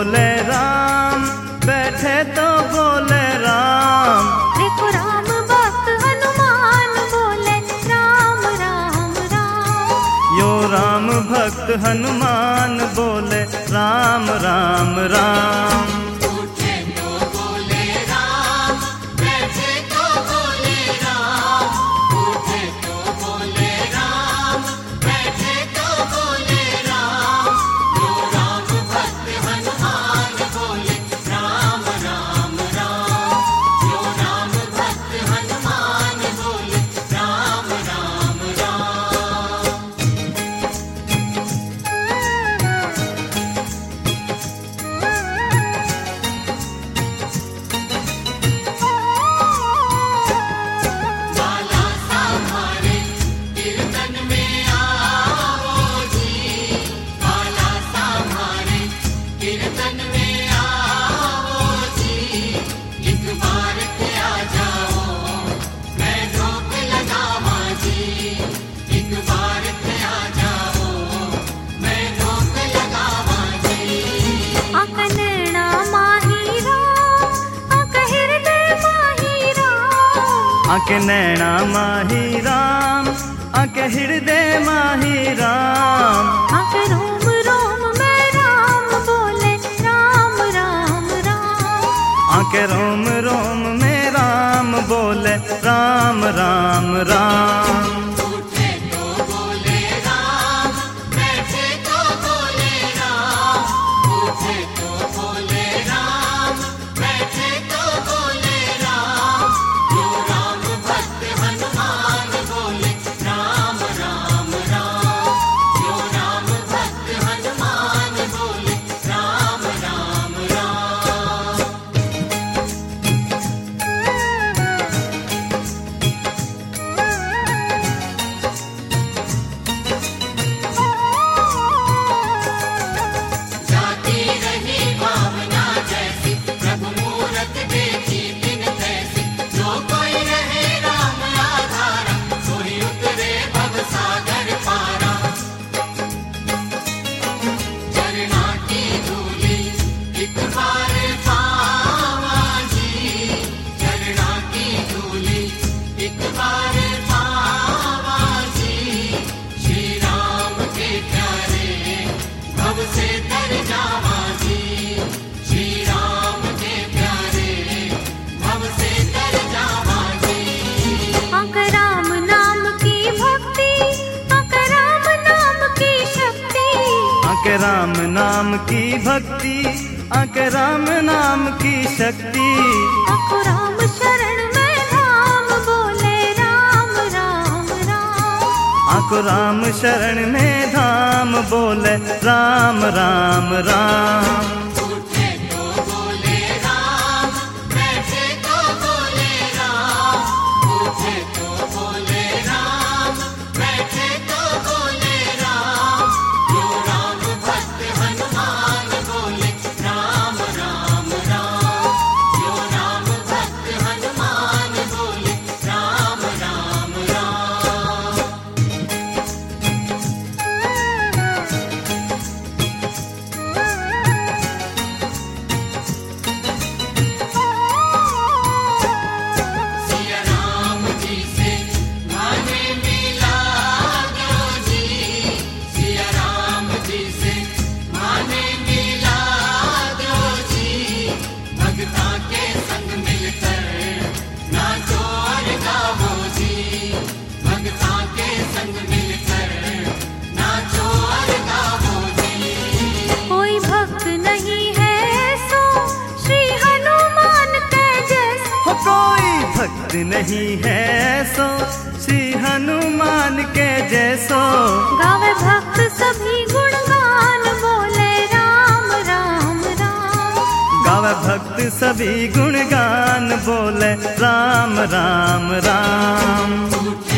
बोले राम, बैठे तो बोले राम। देखो राम भक्त हनुमान बोले राम राम राम। यो राम भक्त हनुमान बोले राम राम राम। उठे तो बोले राम, बैठे तो बोले राम। उठे तो बोले राम, बैठे तो बोले राम। यो राम भक्त हनुमान बोले राम राम राम। यो राम भक्त हनुमान बोले राम राम राम। बाला सामारे कीर्तन में आओ जी। बाला सामारे कीर्तन में आओ जी। एक बार के आ जाओ, मैं रोक लगावा जी। एक बार के आ जाओ, मैं रोक लगावा जी। आका नैना माही राम, आका हृदय माही राम। आके नैना माही राम, आके हृदय माही राम। आका रोम रोम में राम बोले राम राम राम। आके रोम रोम में राम बोले राम राम राम। उठे तो बोले राम, बैठे तो बोले राम। उठे तो बोले राम, बैठे तो बोले राम। यो राम भक्त हनुमान बोले राम राम राम। यो राम भक्त हनुमान बोले राम राम राम। जाती रही भावना जैसी, प्रभु मूरत देखी बिन तैसी। जो कोई रहे राम आधारा, सोई उतरे भव सागर पारा। चरणा की धूली एक बार पावा जी। चरणा की धूली एक बार पावा जी। श्री राम के प्यारे भव से तर जावा जी। श्री राम के प्यारे भव से तर जावा जी। आका राम नाम की भक्ति, आका राम नाम की शक्ति। आके राम नाम की भक्ति, आके राम नाम की शक्ति। आको राम शरण में धाम बोले राम राम राम। आको राम शरण में धाम बोले राम राम राम। उठे तो बोले राम, बैठे तो बोले राम। उठे तो बोले राम, बैठे तो बोले राम। यो राम भक्त हनुमान बोले राम राम राम। यो राम भक्त हनुमान बोले राम राम राम। सिया राम जी से माने मिला दो जी। सिया राम जी से माने मिला दो जी। भक्ता के संग मिलकर नाचो और गावो जी। भक्ता के संग मिलकर नाचो और गावो जी। कोई भक्त नहीं है सो श्री हनुमान के जैसा। हो कोई भक्त नहीं है सो श्री हनुमान के जैसो। गावे भक्त सभी गुणगान बोले राम राम राम। गावे भक्त सभी गुणगान बोले राम राम राम। उठे